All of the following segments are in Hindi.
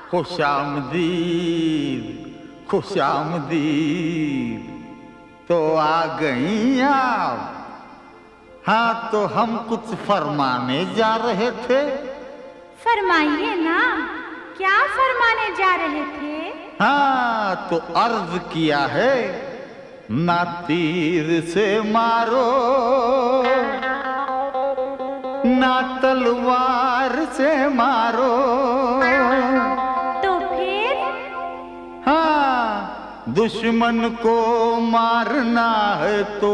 खुशामदीद खुशामदीद। तो आ गई आप? हाँ, तो हम कुछ फरमाने जा रहे थे। फरमाइए ना, क्या फरमाने जा रहे थे? हाँ, तो अर्ज किया है, ना तीर से मारो ना तलवार से मारो। तो फिर? हाँ, दुश्मन को मारना है तो।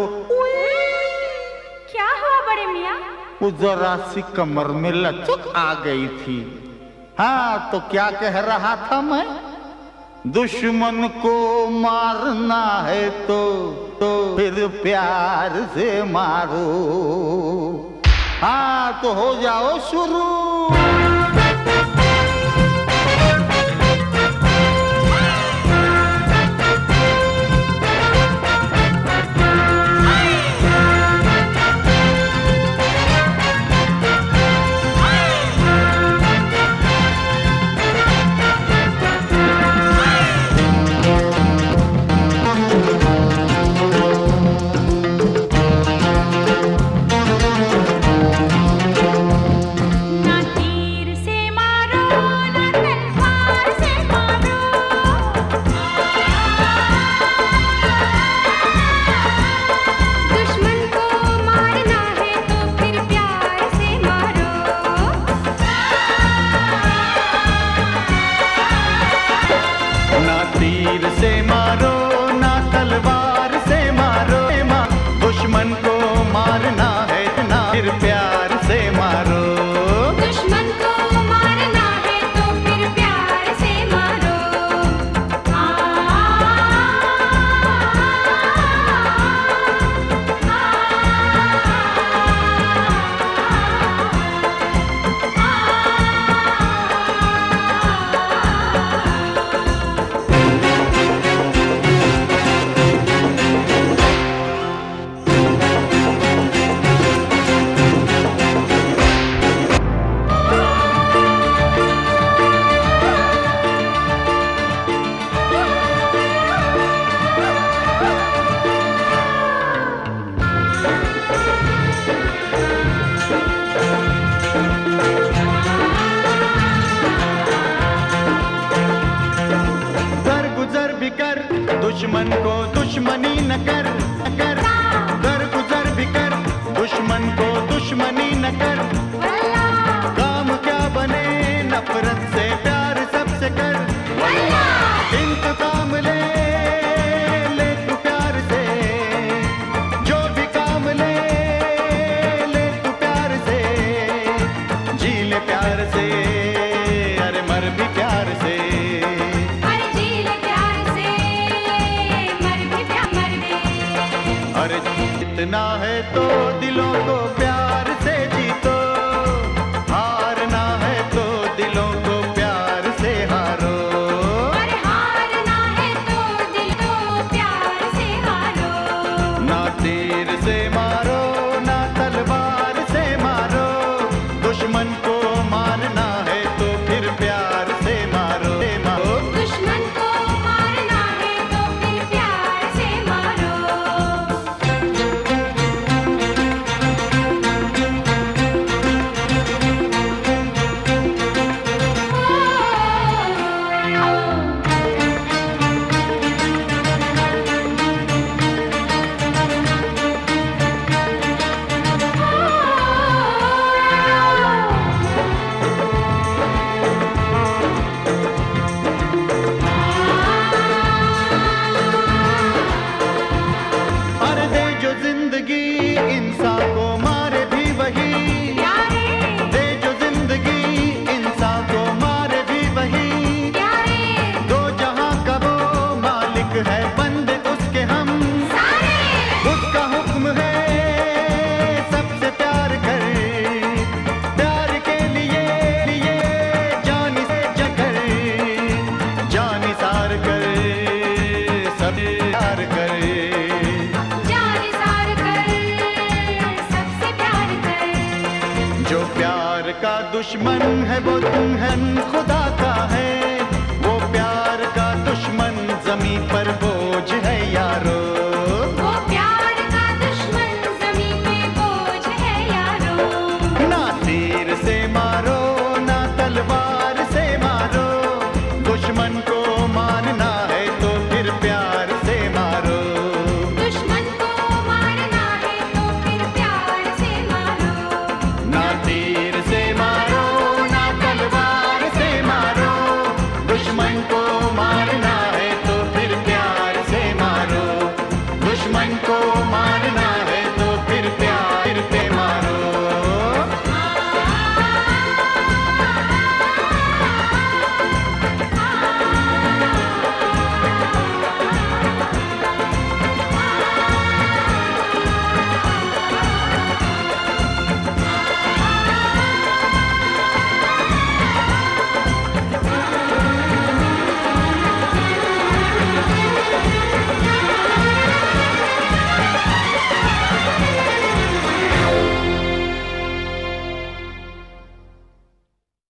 क्या हुआ बड़े मियाँ? वो जरा सी कमर में लचक आ गई थी। हाँ, तो क्या कह रहा था मैं? दुश्मन को मारना है तो फिर प्यार से मारो। हाँ, तो हो जाओ शुरू। तीर से मारो ना तलवार से मारो, दुश्मन को मारना है ना फिर प्यार से मारो। दुश्मन को मारना है तो फिर प्यार से मारो। दुश्मन को दुश्मनी न कर, दर गुजर भी कर, दुश्मन को दुश्मनी न कर। काम क्या बने नफरत से प्यार सबसे कर। इंतकाम ले तू प्यार से, जो भी काम ले तू प्यार से। जी ले प्यार से, अरे मर भी प्यार से। अरे जितना है तो दिलों को